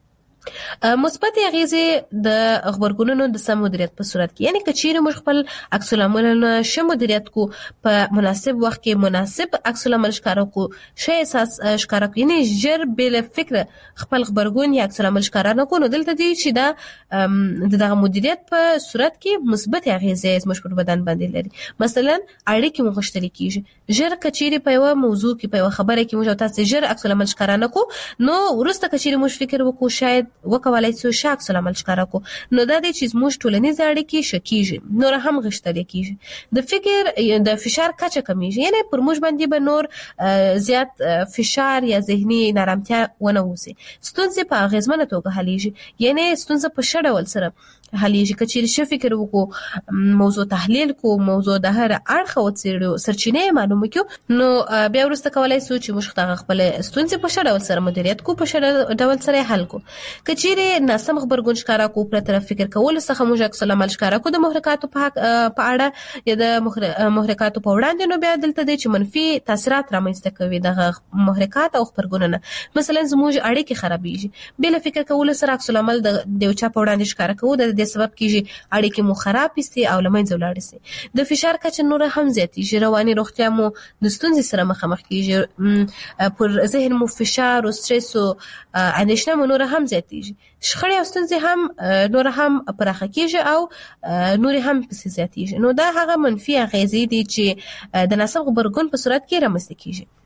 مثبت اغیزې د خبرګونونو د سم مدیریت په صورت کې یعنی کچېره موږ خپل عکس العملونه ښه مدیریت کو په مناسب وخت کې مناسب عکس العمل ښکاره کو ښه احساس ښکاره کو یعنی ژر بل فکر خپل خبرګون یا عکس العمل ښکاره نه کو نو دلته دی چې دا دغه مدیریت په صورت کې مثبت اغیزې زموږ پر بدن باندې لري. مثلا اړیکې مو غښتلې کیږي. ژر کچېره په یو موضوع کې په یو خبره کې موږ تاسو ژر عکس العمل ښکاره نه کو نو ورسته کچېره موږ فکر وکړو شاید وکولای شو شاک سلام ښکارا کو نو دا د چیز موږ ټولنیز اړیکې شکیږي نور هم غښتل کیږي. د فکر د فشار کچه کمیږي یعنی پر موږ باندې به نور زیات فشار یا ذهني نارامتیا ونه وسی. ستونزې په اغیزمنه توګه حلیږي یعنی ستونزه په ښه ډول سره حلیږي. کچېر ش فکر وکړو موضوع تحلیل کو موضوع د هر اړخ وڅېړو سرچینه معلومه کړو نو بیا ورسته کولای شو چې موږ خپل ستونزې په ښه ډول سره مدیریت کو په ښه ډول سره حل کو. کچېر ناسم خبرګون ښکارا کو پر طرف فکر کول څخه موږ عکس العمل ښکارا کو د محرکاتو په په اړه یا د محرکاتو په وړاندې نو بیا دلته د چې منفي تاثیرات رامنځته کوي د محرکات او خبرګونونه. مثلا زموږ اړیکې خرابېږي بل فکر کول سره عکس العمل د یو چا په وړاندې ښکارا کو د دې سبب کیږي اړیکې مو خراب شي او لمنځه ولاړ شي. د فشار کچه نور هم زیاتېږي. رواني روغتیا مو د ستونزې سره مخامخ کیږي. پر ذهن مو فشار او استرس او اندېښنه مو نور هم زیاتېږي. شخړې او ستونزې هم نور هم پراخه کیږي او نور هم پسې زیاتېږي. نو دا هغه منفي اغیزې دي چې د ناسم خبرګون په صورت کې رامنځته کیږي.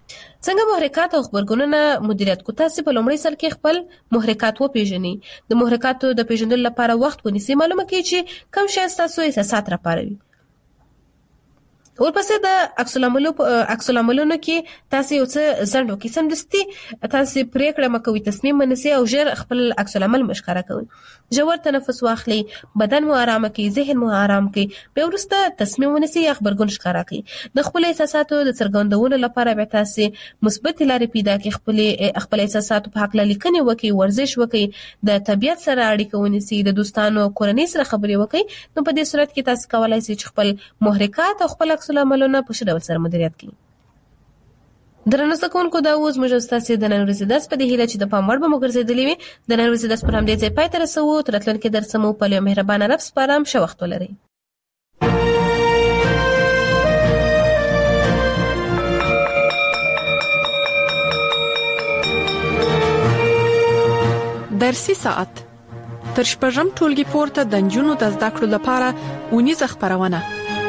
څنګه محرکات او خبرګونونه مدیریت کو؟ تاسو په لومړي سر کې خپل محرکات وپیژنئ. د محرکاتو د پیژندلو لپاره وخت ونیسئ. معلومه کړئ چې کوم شی تاسو احساسات راپاروي. ورپسې د عکس العملو عکس العملونو کې تاسو یو څه ځند وکړئ. سمدستي تاسو پریکړه مکوئ، تصمیم ونیسئ او ژر خپل عکس العمل مشخره کوئ. ژور تنفس واخلئ، بدن مو آرام کړئ، ذهن مو آرام کړئ. بیا وروسته تصمیم ونیسئ یا خبرګون ښکاره کړئ. د خپل احساساتو د څرګندولو لپاره بیا تاسو مثبت لارې پیدا کړئ. خپل خپل احساساتو په حق لیکنه وکړئ، ورزش وکړئ، د طبیعت سره اړیکه ونیسئ، د دوستانو کورنۍ سره خبرې وکړئ. نو په دې صورت کې تاسو کولای شئ چې خپل محرکات او خپل عکس العملونه په ښه ډول سره مدیریت کړئ. درنو زده کوونکو، دا اوس موږ ستاسو د نن ورځې درس په دې هیله چې د پام وړ به مو ګرځېدلی وي. د نن ورځې درس پر همدې ځای پای ته رسوو. تر راتلونکي درس مو په یو مهربانه رب سپارم. ښه وخت ولرئ. درسي ساعت تر شپږم ټولګي پورته د نجونو د زده کړو لپاره اونیزه خبرونه.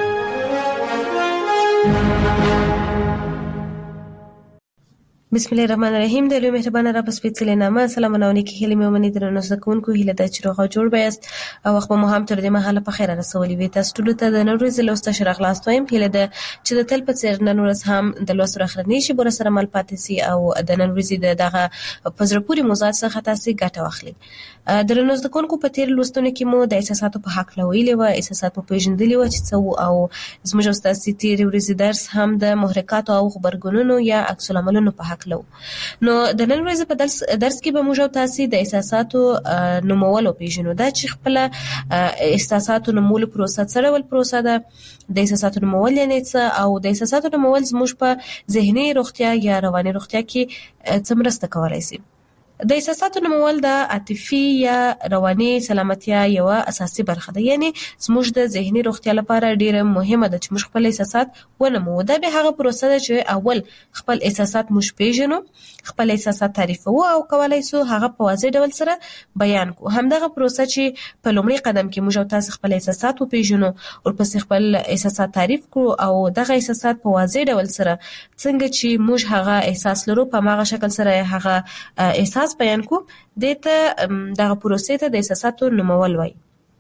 بسم الله الرحمن الرحیم. د لوی مهربانه رب سپېڅلې نامه سلامونه او نیکی هیلې مې ومني. درنو زده کوونکو، هیله ده چې روغ او جوړ به یاست او وخت مو هم تر دې مهاله په خیر رسولي وي. تاسو ټولو ته د نن ورځې لوست ښه راغلاست وایم. هیله ده چې د تل په څېر نن ورځ هم د لوست راخرنی شي بور سره مل پاتې سي او د نن ورځې د دغه په زړه پورې موضوعات څخه تاسو ګټه واخلئ. درنو زده کوونکو، په تیر لوستونو کې مو د احساساتو په حق لویلې و، احساسات په پیژندلې و چې څه او زموږ استاد تیر ورځې درس هم د محرکاتو او خبرګونونو یا عکس العملونو په حق لو. نو د نن ورځې په درس درس کې به موږ تاسو د احساساتو نومول پیژنو. دا چې خپل احساساتو نومول پروسه سره ول پروسه ده. د احساساتو نومول یعنی څه او د احساساتو نومول زموږ په ذهني روغتیا یا رواني روغتیا کې څه مرسته کولای شي. د احساساتو نومول د عاطفي یا رواني سلامتیا یو اساسي برخه ده. یعنی زموږ د ذهني روغتیا لپاره ډیره مهمه ده چې موږ خپل احساسات ونمو. دا به هغه پروسه ده چې اول خپل احساسات موږ پیژنو، خپل احساسات تعریفو او کولای شو هغه په واضح ډول سره بیان کو. همدغه پروسه چې په لومړي قدم کې موږ تاسو خپل احساسات وپیژنو او پس خپل احساسات تعریف کړو او دغه احساسات په واضح ډول سره څنګه چې موږ هغه احساس لرو په هغه شکل سره هغه احساس بیان کو. دته دغه پروسې ته د احساساتو نومول وایي.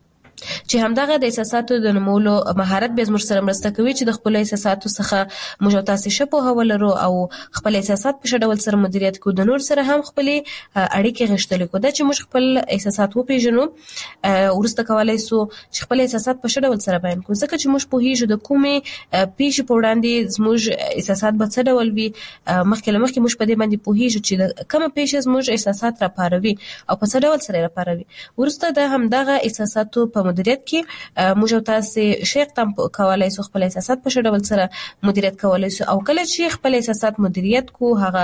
چې همدغه د احساساتو د نومولو مهارت به زموږ سره مرسته کوي چې د خپل احساساتو څخه موږ تاسو شپو هولرو او خپل احساسات په شډول سره مدیریت کو. د نور سره هم خپل اړیکې غښتلې کو. دا چې موږ خپل احساسات وپیژنو ورسته کولای شو چې خپل احساسات په شډول سره بیان کو. ځکه چې موږ په هیڅ د کومې پیښې په وړاندې زموږ احساسات به څه ډول وي. مخکې لمخکې موږ په دې باندې په هیڅ چې کومه پیښه زموږ احساسات را پاروي او په څه ډول سره را پاروي. ورسته د همدغه احساساتو په مدیریت کې موږ تاسو شیخ تم کولای شو خپل احساسات په ډول سره مدیریت کولای شو. او کله چې خپل احساسات مدیریت کو، هغه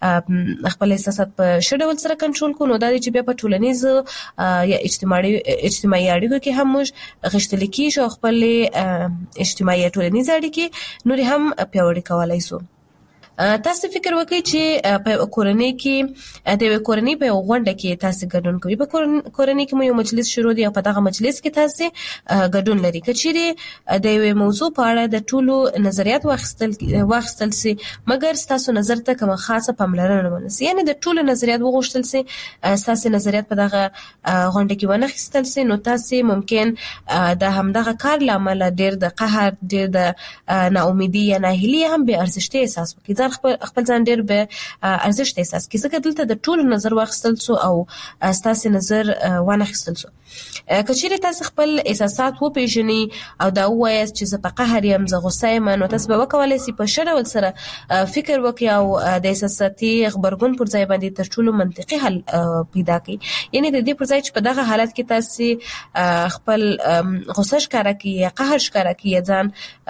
خپل احساسات په ډول سره کنټرول کو، نو دا چې بیا په ټولنیز یا اجتماعي اجتماعي اړیکو کې هم موږ غښتل کیږو. خپل اجتماعي ټولنیز اړیکې نور هم پیاوړې کولای شو. تاسو فکر وکړئ چې په کورنۍ کې د کورنۍ په غونډه کې تاسو ګډون کوئ. په کورنۍ کې مو یو مجلس شروع دی او په دغه مجلس کې تاسو ګډون لري. کچېری د یو موضوع په اړه د ټولو نظریات واخیستل واخیستل سي، مګر تاسو نظر ته کوم خاصه پاملرنه ونیسئ. یعنی د ټولو نظریات وغوښتل سي، تاسو نظریات په دغه غونډه کې ونه خېستل سي، نو تاسو ممکن د همدغه کار لامل ډېر د قهر، ډېر د ناامیدي یا ناهیلي هم به ارزښت احساس وکړي. خپل خپل ځان ډېر به ارزښت احساس کړي. ځکه دلته د ټولو نظر واخیستل سو او تاسو نظر وانه خېستل سو. کچېرې تاسو خپل احساسات وپیژنئ او دا وایاست چې زه په قهر یم، زه غوسه یم، نو تاسو به وکولای شئ په ښه ډول سره فکر وکړئ او د احساساتي غبرګون پر ځای باندې تر ټولو منطقي حل پیدا کړئ. یعنی د دې پر ځای چې په دغه حالت کې تاسو خپل غوسه ښکاره کړئ یا قهر ښکاره کړئ یا ځان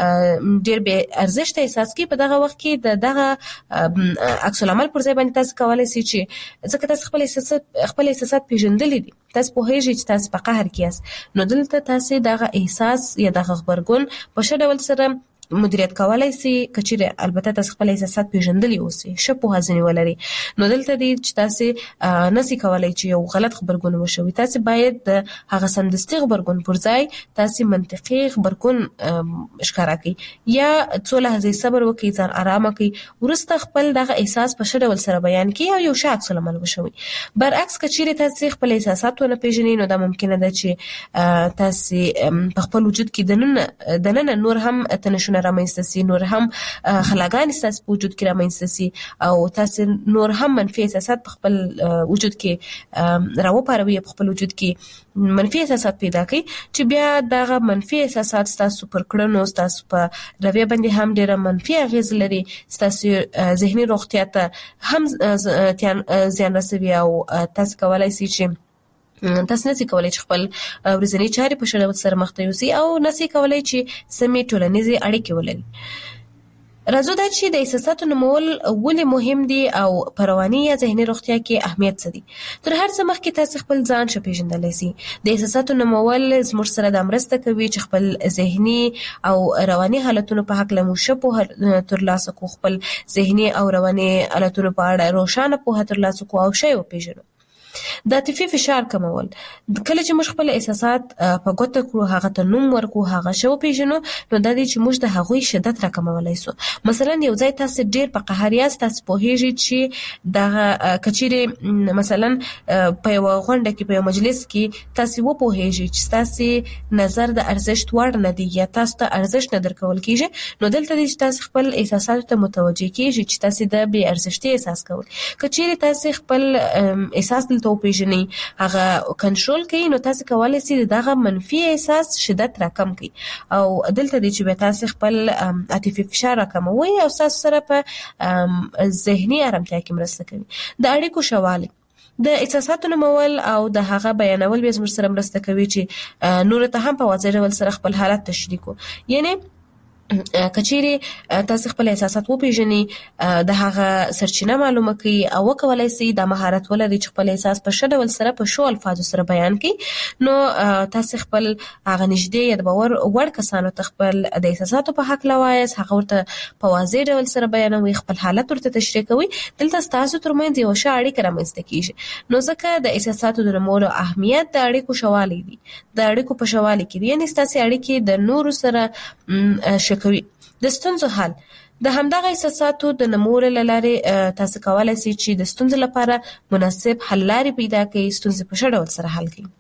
ډېر بې ارزښته احساس کړئ، په دغه وخت کې د دغه عکس العمل پر ځای باندې تاسو کولای شئ چې ځکه تاسو خپل احساسات خپل احساسات پیژندلې دي، تاسو په هیڅ چې تاسو په قهر کې یاست، نو دلته تاسو دغه احساس یا دغه خبرګون په ښه ډول سره مدیریت کولای شي کچېره البته تاسو خپل احساسات پیژندلی اوسئ شپو هزنی ولري نو دلته دي چې تاسو نسی کولای چې یو غلط خبرګون وشوي تاسو باید د هغه سمدستي خبرګون پر ځای تاسو منطقي خبرګون ښکارا کړئ یا څو لحظې صبر وکړئ ځان آرام کړئ ورسته خپل دغه احساس په ښه ډول سره بیان کړئ او یو ښه عکس العمل وشوي برعکس کچېره تاسو خپل احساسات ونه پیژنئ نو دا ممکنه ده چې تاسو په خپل وجود کې دننه دننه نور هم تنشونه رامنځته سي نور هم خلاګان ستاسو په وجود کې رامنځته سي او تاسو نور هم منفي احساسات په خپل وجود کې راوپاروي په خپل وجود کې منفي احساسات پیدا کوي چې بیا دغه منفي احساسات ستاسو پر کړنو ستاسو په رویه باندې هم ډېر منفي اغیز لري ستاسو ذهني روغتیا ته هم زیان رسوي او تاسو کولای شئ چې تاسو نسی کولای چې خپل ورځنی چارې په شړاوت سره مخ ته یوسي او نسی کولای چې سمې ټولنیزې اړیکې ولري راځو دا چې د احساساتو نمول ولې مهم دي او په رواني یا ذهني روغتیا کې اهمیت څه دي تر هر څه مخکې تاسو خپل ځان ښه پیژندلی سي د احساساتو نمول زموږ سره د مرسته کوي چې خپل ذهني او رواني حالتونو په حق له مو په ترلاسه کو خپل ذهني او رواني حالتونو په اړه روښانه پوهه ترلاسه کو او شی وپیژنو د عاطفي فشار کمول کله چې موږ خپل احساسات په ګوته کړو هغه ته نوم ورکو هغه شو پیژنو نو د دې چې موږ د هغوی شدت راکمولای سو مثلا یو ځای تاسو ډیر په قهر یاست تاسو پوهیږئ چې د کچېره مثلا په یو غونډه کې په یو مجلس کې تاسو و پوهیږئ چې تاسو نظر د ارزښت وړ نه دی یا تاسو ته ارزښت نه درکول کیږي نو دلته دې تاسو خپل احساسات ته متوجي کیږئ چې تاسو د بې ارزښتي احساس کوئ کچېره تاسو خپل احساس ته پیژنئ هغه کنټرول کوي نو تاسو کولای شئ دغه منفي احساس شدت راکم کړئ او دلته د چې به تاسو خپل عاطفي فشار راکموي او تاسو سره په ذهني آرامتیا کې مرسته کوي د اړیکو شوالی د احساساتو نمول او د هغه بیانول به زموږ سره مرسته کوي چې نور ته هم په واضح ډول سره خپل حالت تشریح کو یعنی کچېره تاسو خپل احساسات وپیژنئ د هغه سرچینه معلومه کړئ او وکولای شئ د مهارت ولرئ چې خپل احساس په ښه ډول سره په ښو الفاظو سره بیان کړئ نو تاسو خپل هغه نږدې یا د باور وړ کسانو ته خپل د احساساتو په حق لوایاست هغه ورته په واضح ډول سره بیانوي خپل حالت ورته تشریح کوي دلته تاسو ترمنځ یو ښه اړیکه رامنځته کیږي نو ځکه د احساساتو د نمولو اهمیت د اړیکو شوالی دی د اړیکو په شوالی کې دی یعنی تاسو اړیکې د نورو سره کوي د ستونزو حل د همدغه احساساتو د نمول لاره تاسو کولای شئ چې د ستونزو لپاره مناسب حل لارې پیدا کړئ ستونزې په ښه ډول سره حل کړئ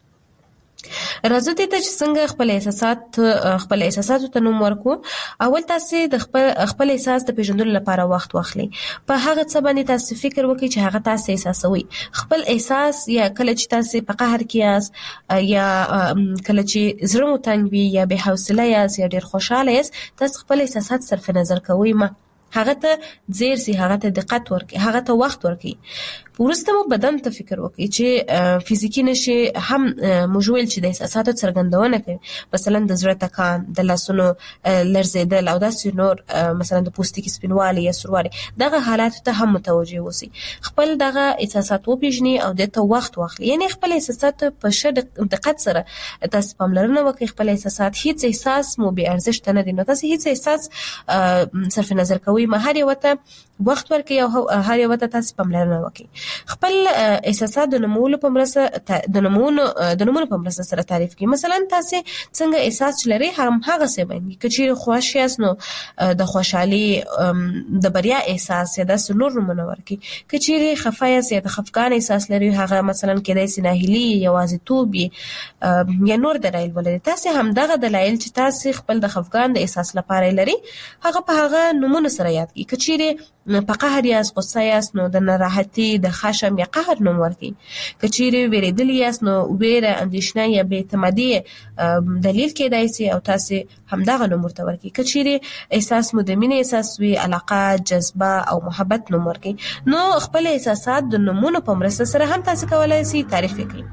راځو دې ته چې څنګه خپل احساسات خپل احساساتو ته نوم ورکو اول تاسو د خپل خپل احساس د پیژندلو لپاره وخت واخلئ په هغه څه باندې تاسو فکر وکړئ چې هغه تاسو احساسوي خپل احساس یا کله چې تاسو په قهر کې یاست یا کله چې زړه مو تنګ وي یا بې حوصله یاست یا ډېر خوشاله یاست تاسو خپل احساسات صرف نظر کوئ ما هغه ته زیر سي هغه ته دقت ورکړئ هغه ته وخت ورکړئ ورسته مو بدن ته فکر وکړئ چې فزیکی نشي هم موجول چې د احساساتو څرګندونه کوي مثلا د زړه ټکان د لاسونو لړزیدل او داسې نور مثلا د پوستکي سپینوالي یا سوروالی دغه حالات ته هم متوجه اوسئ خپل دغه احساسات وپیژنئ او د ته وخت واخلئ یعنی خپل احساسات په ښه دقت سره تاسو پاملرنه وکړئ خپل احساسات هیڅ احساس مو بې ارزښت نه دي نو تاسو هیڅ احساس صرف نظر کوئ مهار یو ته وخت ورکړئ او هر یو ته تاسو پاملرنه وکړئ خپل احساسات د نمولو په مرسته د نمونو د نمونو په مرسته سره تعریف کړئ مثلا تاسو څنګه احساس لري هم هغه څه باندې کچې خوښ یاست نو د خوشحالي د بریا احساس یا د سنور نمونه ورکړئ کچې خفه یاست یا د خفګان احساس لري هغه مثلا کېدای شي ناهیلي یوازیتوب یا نور دلایل ولري تاسو هم دغه دلایل چې تاسو خپل د خفګان د احساس لپاره لري هغه په هغه نمونه سره یاد کړئ کچې په قهر یاست غصه یاست نو د ناراحتي د خشم یا قهر نوم ورکړئ کچېرې ویریدلي یاست نو ویره اندېښنه یا بې اعتمادي دلیل کېدای شي او تاسو همدغه نوم ورته ورکړئ کچېرې احساس مو د مینې احساس وي علاقه جذبه او محبت نوم ورکړئ نو خپل احساسات د نومونو په مرسته سره هم تاسو کولای شئ تعریف کړئ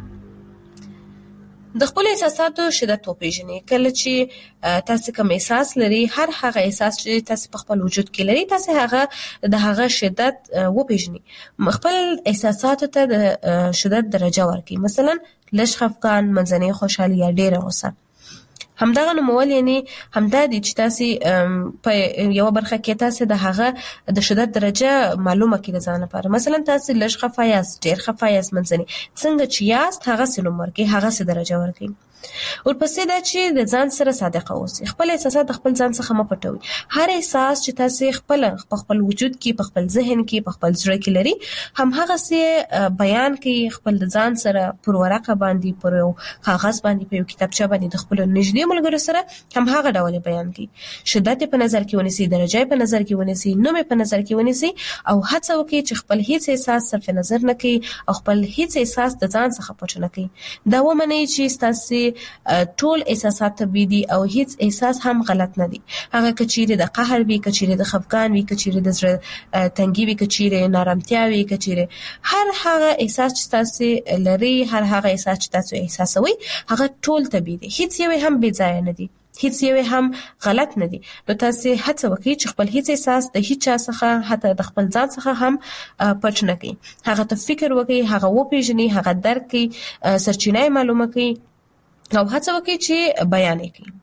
د خپل احساساتو شدت وپیژنئ کله چې تاسو کوم احساس لري هر هغه احساس چې تاسو په خپل وجود کې لري تاسو هغه د هغه شدت وپیژنئ خپل احساساتو ته د شدت درجه ورکړئ مثلا لږ خفګان منځنۍ خوشحالي یا ډېره غوسه همدغه نومول یعنی همدا دي چې تاسو په یو برخه کې تاسو د هغه د شدت درجه معلومه کړئ د ځان لپاره. مثلا تاسو لږ خفه یاست، ډیر خفه یاست، منځني څنګه چې یاست هغه سره ورکړئ، هغه سره درجه ورکړئ. ورپسې دا چې د ځان سره صادق اوسئ، خپل احساسات د خپل ځان څخه مه پټوئ. هر احساس چې تاسو خپل په خپل وجود کې، په خپل ذهن کې، په خپل زړه کې لري، هم هغه سي بیان کړئ خپل د ځان سره پر ورقه باندې، پر کاغذ باندې، په یو کتابچه باندې د خپل نږدې ملګرو سره هم هغه ډول بیان کړئ. شدت په نظر کې ونیسئ، درجه په نظر کې ونیسئ، نوم په نظر کې ونیسئ او هڅه وکړئ چې خپل هیڅ احساس صرف نظر نه کړئ او خپل هیڅ احساس د ځان څخه پټ نه کړئ. دا ومنئ چې تاسو ټول احساسات طبيعي دي او هیڅ احساس هم غلط نه دي. هغه کچيره د قهر وي، کچيره د خفګان وي، کچيره د زړه تنګي وي، کچيره نارامتیا وي، کچيره هر هغه احساس چې تاسو لري، هر هغه احساس چې تاسو احساسوي، هغه ټول طبيعي دي. هیڅ یو هم بې ځای نه دي، هیڅ یو هم غلط نه دي. نو تاسو هڅه وکړئ چې خپل هیڅ احساس د هیڅ چا څخه، حتی د خپل ځان څخه هم پټ نه کړئ. هغه ته فکر وکړئ، هغه وپیژنئ، هغه درک کړئ، سرچینه معلومه کړئ او هڅه وکړئ چې بیان کړئ.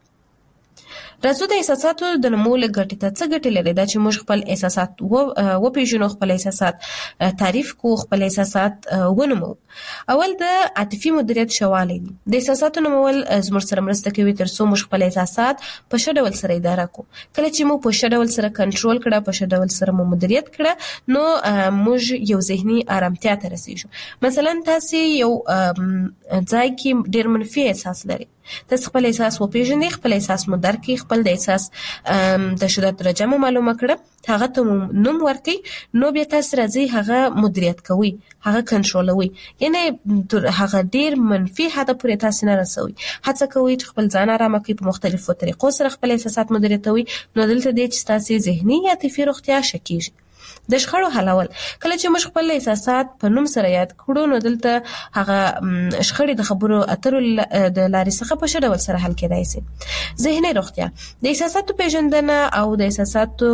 راځو د احساساتو د نمول ګټې ته. څه ګټې لري دا چې موږ خپل احساسات و وپیژنو، خپل احساسات تعریف کو، خپل احساسات ونمو. اول د عاطفي مدیریت شوالی دي. د احساساتو نمول زموږ سره مرسته کوي تر څو موږ خپل احساسات په ښه ډول سره اداره کو. کله چې موږ په ښه ډول سره کنټرول کړه، په ښه ډول سره مو مدیریت کړه، نو موږ یو ذهني آرامتیا ته رسیږو. مثلا تاسو یو ځای کې ډیر منفي احساس لري، تاسو خپل احساس وپیژنئ، خپل احساس مو درک کړئ، خپل د احساس د شدت درجه مو معلومه کړه، هغه ته نوم ورکړئ، نو بیا تاسو راځي هغه مدیریت کوئ، هغه کنټرولوي. یعنی هغه ډیر منفي حد پورې تاسو نه رسوي. هڅه کوئ چې خپل ځان آرام کړئ، په مختلفو طریقو سره خپل احساسات مدیریتوي. نو دلته د چې تاسو ذهني یا عاطفي روغتیا شکیږي. د شخړو حلول. کله چې موږ خپل احساسات په نوم سره یاد کړو، نو دلته هغه شخړې د خبرو اترو د لارې څخه په ښه ډول سره حل کېدای شي. ذهني روغتیا. د احساساتو پیژندنه او د احساساتو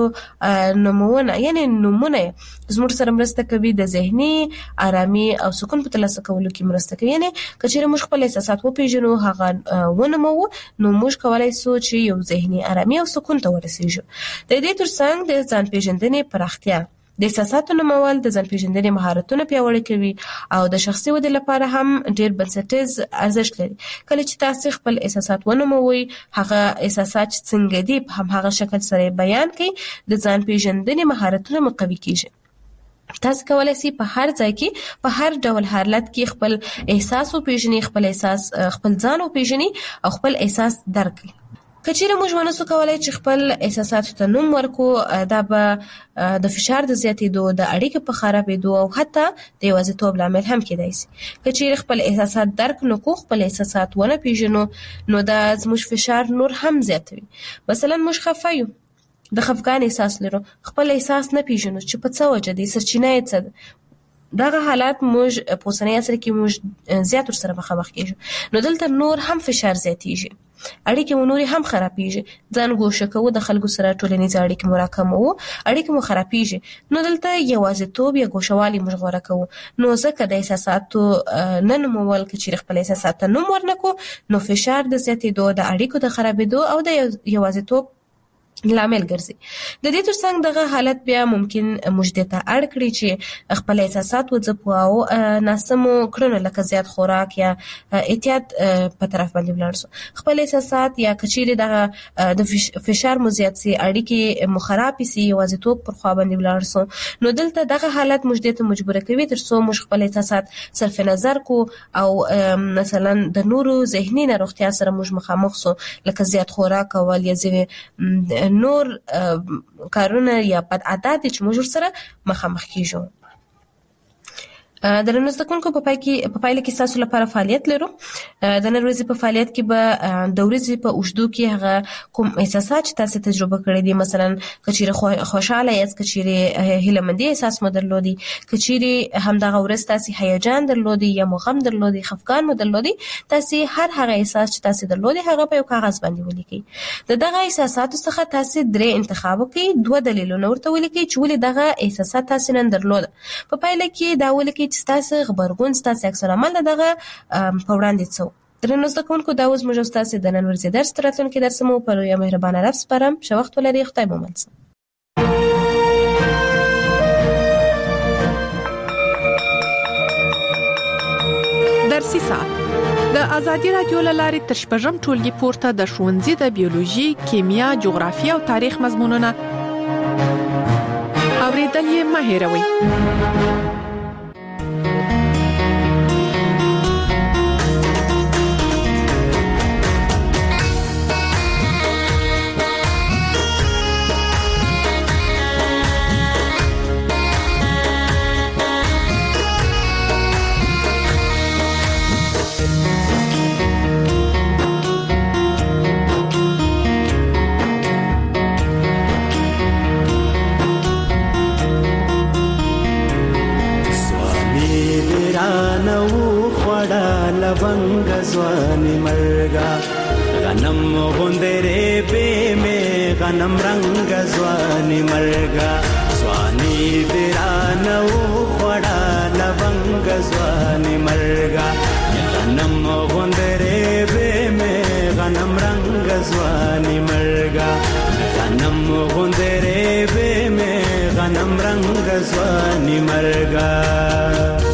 نومونه، یعنی نومونه زموږ سره مرسته کوي د ذهني آرامي او سکون په ترلاسه کولو کې مرسته کوي. یعنی کچېرې موږ خپل احساسات وپیژنو، هغه ونمو، نو موږ کولای شو چې یو ذهني آرامي او سکون ته ورسیږو. د دې ترڅنګ د ځان پیژندنې پراختیا. د احساساتو نومول د ځان پیژندنې مهارتونه پیاوړي کوي او د شخصي ودې لپاره هم ډیر بنسټیز ارزښت لري. کله چې تاسو خپل احساسات ونوموي، هغه احساسات څنګه دي په هم هغه شکل سره بیان کړئ، د ځان پیژندنې مهارتونه مو قوي کیږي. تاسو کولای شئ په هر ځای کې، په هر ډول حالت کې خپل احساس وپیژنئ، خپل احساس خپل ځان وپیژنئ او خپل احساس درک کړئ. کچېره موږ ونسو کولای چې خپل احساساتو ته نوم ورکو، دا به د فشار د زیاتېدو، د اړیکې په خرابېدو او حتی د یوازیتوب لامل هم کېدای شي. کچېره خپل احساسات درک نکو، خپل احساسات ونه پیژنو، نو دا زموږ فشار نور هم زیاتوي. مثلا موږ خفه یو، د خفګان احساس لرو، خپل احساس نه پیژنو چې په څه وجه دی، سرچینه یې څه ده. دغه حالات موږ په اوسنۍ عصر کې موږ زیات ورسره مخامخ کېږو. نو دلته نور هم فشار زیاتېږي، اړیکې مو نورې هم خرابېږي. ځان ګوښه کوو، د خلکو سره ټولنیز اړیکې مو راکموو، اړیکې مو خرابېږي. نو دلته یوازیتوب یا ګوښهوالي موږ غوره کوو. نو ځکه د احساساتو نه نومول، که چېرې خپل احساسات ته نوم ورنکو، نو فشار د زیاتېدو، د اړیکو د خرابېدو او د یوازیتوب لامل ګرځي. د دې ترڅنګ دغه حالت بیا ممکن موږ دې ته اړ کړي چې خپل احساسات وځپو او ناسمو کړنو لکه زیات خوراک یا احتیاط په طرف باندې ولاړ شو. خپل احساسات یا کچېرې دغه د فشار مو زیات سي، اړیکې مو خراب سي، یوازیتوب پر خوا باندې ولاړ شو، نو دلته دغه حالت موږ دې ته مجبور کوي تر څو موږ خپل احساسات صرف نظر کو او مثلا د نورو ذهني ناروغتیا سره موږ مخامخ سو، لکه زیات خوراک کول یا ځینې نور کارونه یا بد عادت چې موږ سره مخامخ کیږو. د نن زدهکونکو په پای کې په پایله کې تاسو لپاره فعالیت لرو. د نن ورځې په فعالیت کې به د ورځې په اوږدو کې هغه کوم احساسات چې تاسو تجربه کړی دي، مثلا کچېرې خوشاله یاست، کچېرې هیلهمندي احساس مو درلودي، کچېرې همدغه ورځ تاسو هیجان درلودي یا غم درلودي، خفګان مو درلودي، تاسو هر هغه احساس چې تاسو درلودي هغه په یو کاغذ باندې ولیکئ. د دغه احساساتو څخه تاسو درې انتخاب وکړئ، دوه دلیلونه ورته ولیکئ چې ولې دغه احساسات تاسو نن درلوده. په پایله کې دا ولیکئ چې تاسو غبرګون، تاسو عکس العمل دغه په وړاندې څو درنو زده کوونکو دا اوس موږ ستاسو د نن ورځې درس راتلونکي درس مو په لویه مهربانه رب سپارم. ښه وخت ولرئ. خدای مو مل شه. درسي ساعت د ازادي رادیو لارې تر شپږم ټولګي پورته د ښوونځي د بیولوژي، کیمیا، جغرافیه او تاریخ مضمونونه اوریدل یې مه هېروئ. लवंग स्वानी मर्गा गनम गुंदरे पे में गनम रंग स्वानी मर्गा स्वानी तेरा नौ खड़ा लवंग स्वानी मर्गा गनम गुंदरे पे में गनम रंग स्वानी मर्गा गनम गुंदरे पे में गनम रंग स्वानी मर्गा